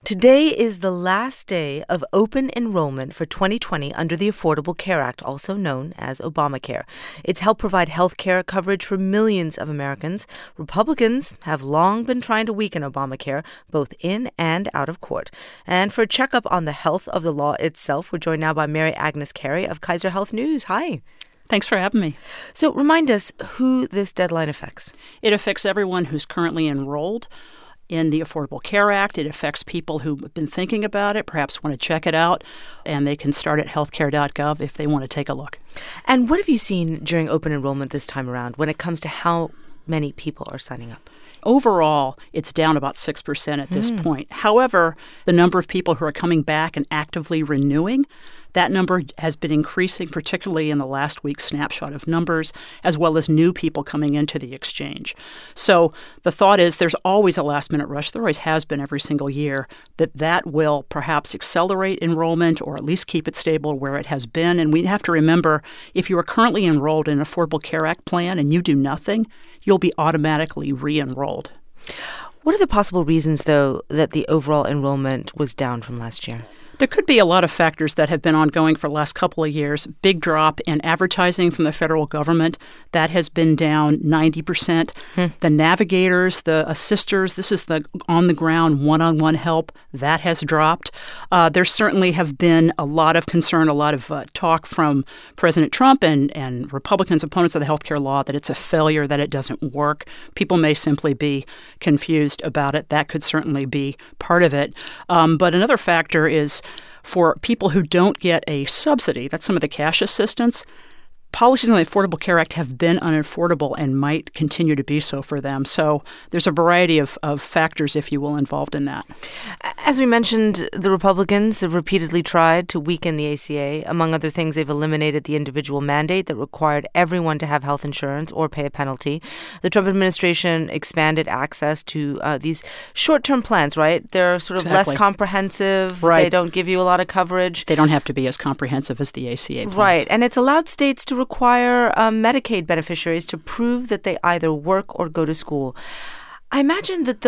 Today is the last day of open enrollment for 2020 under the Affordable Care Act, also known as Obamacare. It's helped provide health care coverage for millions of Americans. Republicans have long been trying to weaken Obamacare, both in and out of court. And for a checkup on the health of the law itself, we're joined now by Mary Agnes Carey of Kaiser Health News. Hi. Thanks for having me. So remind us who this deadline affects. It affects everyone who's currently enrolled in the Affordable Care Act. It affects people who've been thinking about it, perhaps want to check it out, and they can start at healthcare.gov if they want to take a look. And what have you seen during open enrollment this time around when it comes to how many people are signing up? Overall, it's down about 6% at this point. However, the number of people who are coming back and actively renewing, that number has been increasing, particularly in the last week's snapshot of numbers, as well as new people coming into the exchange. So the thought is there's always a last-minute rush. There always has been every single year. That will perhaps accelerate enrollment or at least keep it stable where it has been. And we have to remember, if you are currently enrolled in an Affordable Care Act plan and you do nothing, you'll be automatically re-enrolled. What are the possible reasons, though, that the overall enrollment was down from last year? There could be a lot of factors that have been ongoing for the last couple of years. Big drop in advertising from the federal government. That has been down 90%. The navigators, the assisters, this is the on-the-ground, one-on-one help, that has dropped. There certainly have been a lot of concern, a lot of talk from President Trump and Republicans, opponents of the healthcare law, that it's a failure, that it doesn't work. People may simply be confused about it. That could certainly be part of it. But another factor is for people who don't get a subsidy, that's some of the cash assistance, policies on the Affordable Care Act have been unaffordable and might continue to be so for them. So there's a variety of factors, if you will, involved in that. As we mentioned, the Republicans have repeatedly tried to weaken the ACA. Among other things, they've eliminated the individual mandate that required everyone to have health insurance or pay a penalty. The Trump administration expanded access to these short-term plans, right? They're sort of less comprehensive. Right. They don't give you a lot of coverage. They don't have to be as comprehensive as the ACA plans. Right. And it's allowed states to require Medicaid beneficiaries to prove that they either work or go to school. I imagine that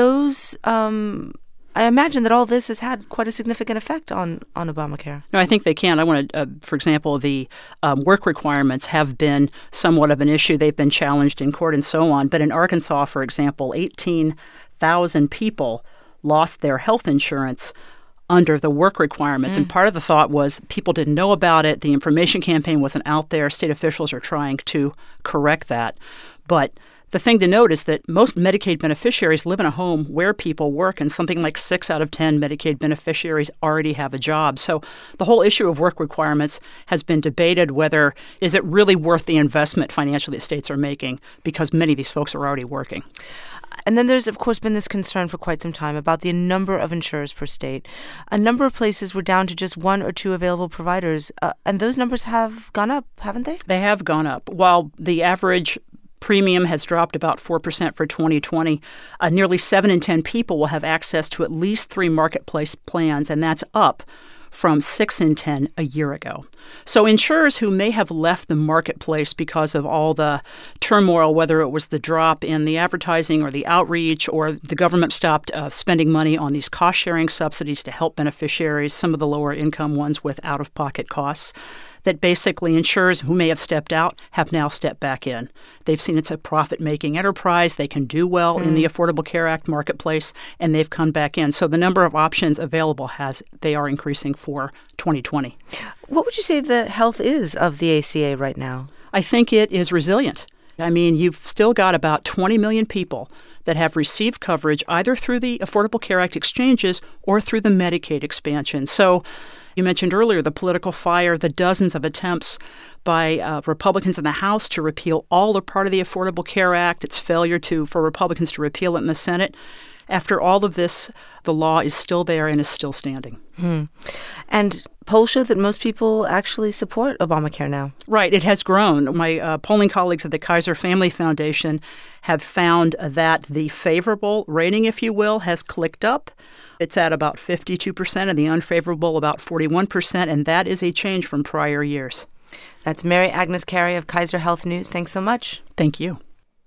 all this has had quite a significant effect on Obamacare. No, I think they can. I want to, for example, the work requirements have been somewhat of an issue. They've been challenged in court and so on. But in Arkansas, for example, 18,000 people lost their health insurance under the work requirements. And part of the thought was people didn't know about it. The information campaign wasn't out there. State officials are trying to correct that. But the thing to note is that most Medicaid beneficiaries live in a home where people work, and something like 6 out of 10 Medicaid beneficiaries already have a job. So the whole issue of work requirements has been debated, whether is it really worth the investment financially that states are making, because many of these folks are already working. And then there's, of course, been this concern for quite some time about the number of insurers per state. A number of places were down to just 1 or 2 available providers, and those numbers have gone up, haven't they? They have gone up. While the average premium has dropped about 4% for 2020, nearly 7 in 10 people will have access to at least 3 marketplace plans, and that's up from 6 in 10 a year ago. So insurers who may have left the marketplace because of all the turmoil, whether it was the drop in the advertising or the outreach, or the government stopped spending money on these cost-sharing subsidies to help beneficiaries, some of the lower income ones with out-of-pocket costs, that basically insurers who may have stepped out have now stepped back in. They've seen it's a profit-making enterprise. They can do well in the Affordable Care Act marketplace, and they've come back in. So the number of options available they are increasing for 2020. What would you say the health is of the ACA right now? I think it is resilient. I mean, you've still got about 20 million people that have received coverage either through the Affordable Care Act exchanges or through the Medicaid expansion. So you mentioned earlier the political fire, the dozens of attempts by Republicans in the House to repeal all or part of the Affordable Care Act, its failure for Republicans to repeal it in the Senate. After all of this, the law is still there and is still standing. And polls show that most people actually support Obamacare now. Right. It has grown. My polling colleagues at the Kaiser Family Foundation have found that the favorable rating, if you will, has clicked up. It's at about 52% and the unfavorable about 41%, and that is a change from prior years. That's Mary Agnes Carey of Kaiser Health News. Thanks so much. Thank you.